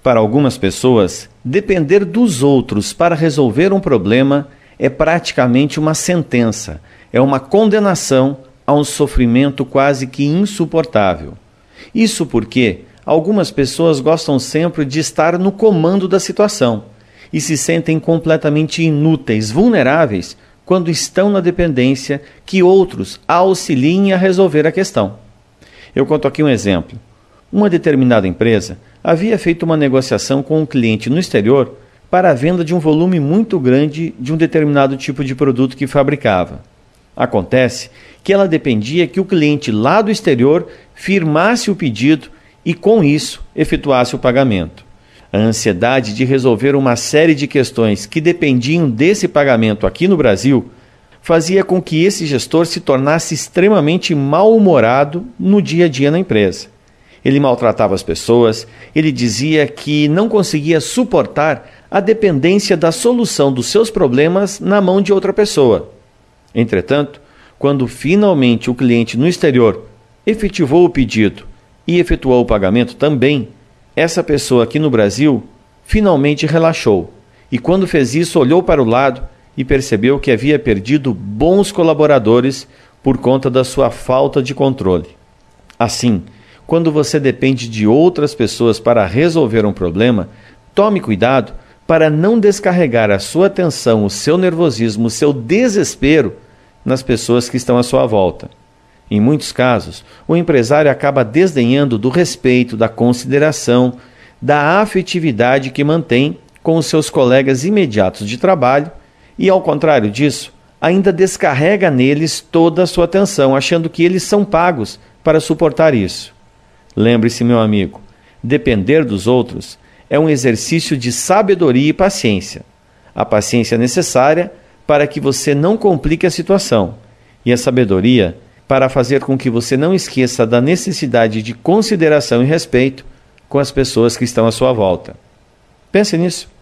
Para algumas pessoas, depender dos outros para resolver um problema é praticamente uma sentença, é uma condenação a um sofrimento quase que insuportável. Isso porque algumas pessoas gostam sempre de estar no comando da situação e se sentem completamente inúteis, vulneráveis, quando estão na dependência que outros auxiliem a resolver a questão. Eu conto aqui um exemplo. Uma determinada empresa havia feito uma negociação com um cliente no exterior para a venda de um volume muito grande de um determinado tipo de produto que fabricava. Acontece que ela dependia que o cliente lá do exterior firmasse o pedido e, com isso, efetuasse o pagamento. A ansiedade de resolver uma série de questões que dependiam desse pagamento aqui no Brasil fazia com que esse gestor se tornasse extremamente mal-humorado no dia a dia na empresa. Ele maltratava as pessoas, ele dizia que não conseguia suportar a dependência da solução dos seus problemas na mão de outra pessoa. Entretanto, quando finalmente o cliente no exterior efetivou o pedido e efetuou o pagamento também, essa pessoa aqui no Brasil finalmente relaxou e, quando fez isso, olhou para o lado e percebeu que havia perdido bons colaboradores por conta da sua falta de controle. Assim, quando você depende de outras pessoas para resolver um problema, tome cuidado para não descarregar a sua atenção, o seu nervosismo, o seu desespero nas pessoas que estão à sua volta. Em muitos casos, o empresário acaba desdenhando do respeito, da consideração, da afetividade que mantém com os seus colegas imediatos de trabalho e, ao contrário disso, ainda descarrega neles toda a sua atenção, achando que eles são pagos para suportar isso. Lembre-se, meu amigo, depender dos outros é um exercício de sabedoria e paciência. A paciência necessária para que você não complique a situação e a sabedoria para fazer com que você não esqueça da necessidade de consideração e respeito com as pessoas que estão à sua volta. Pense nisso.